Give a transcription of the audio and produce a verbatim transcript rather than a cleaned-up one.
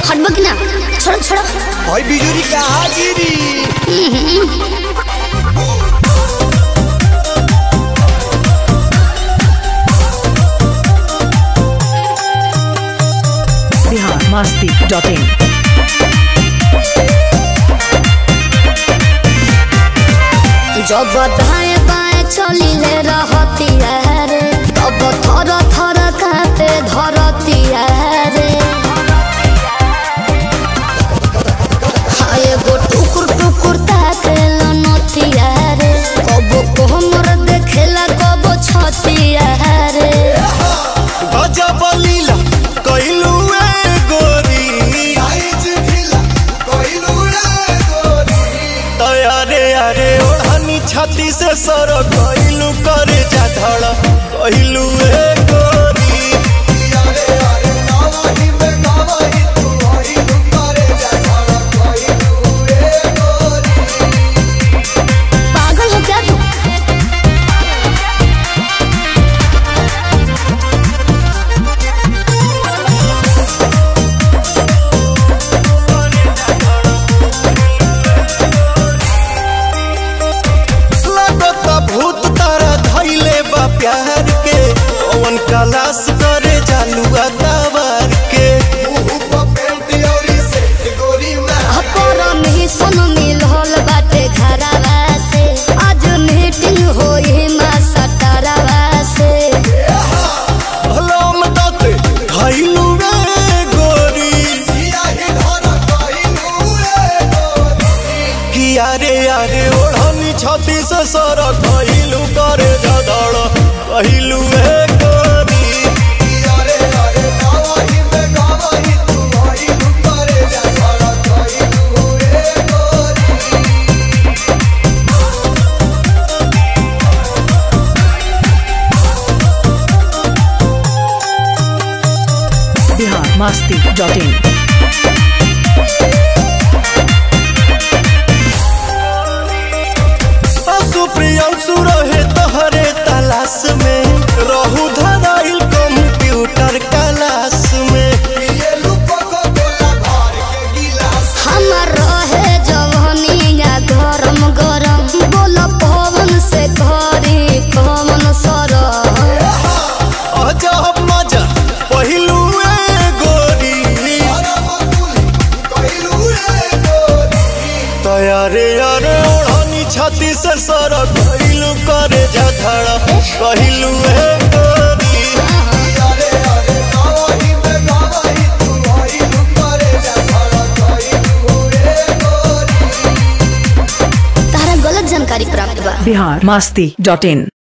हटबो कि ना छोड़ो छोड़ो भाई बिजुरी कहाँ गिरी बिहार मस्ती डॉट इन। जब दाएं बाएं चली ले रहती है रे तब थर थर कांपे धरती है रे हाय गो टुकुर टुकुर ताके लनती है रे कब कोमर देखेला कब छती है रे गजब लीला कइलू ए गोरी साइज ढीला कइलू ए गोरी तयारे यारे ओढ़नी छाती से सर कइलू करे जा धड़ कइलू ए गोरी यारे यारे नावाही में गावाही तू कइलू करे जा धड़ कइलू ए गोरी पागल हो क्या तू भूत तारा धैले बा प्यार के ओवन कलास करे जालुआ दावर के अपरम ही सन मिलल बाटे घरवा से आज मीटिंग होई मा सटरवा से भलम तते धैलू रे गोरी सियाही धर कइलू रे गोरी कि यारे यारे ओढ़नी छाती से सर कइलू करे जदड़ कइलू ए गोरी यारे यारे नावाही में गावाही तू कइलू करे जदड़ कइलू ए गोरी बिहार मस्ती डॉट इन। सुप्रियांशु रहे तोहरे तलाश में रहू धराइल कंप्यूटर क्लास में हमर रहे जवानिया गरम गरम बोल पवन से घरी कमन सर अजब मजा पहिलू ए गोरी तयारे यारे ओढ़नी छाती से सर कइलू करे जा धड़ कइलू ए गोरी यारे यारे नावाही में गावाही तू कइलू करे जा धड़ कइलू ए गोरी तारा गलत जानकारी प्राप्त बा। बिहार मस्ती डॉट इन।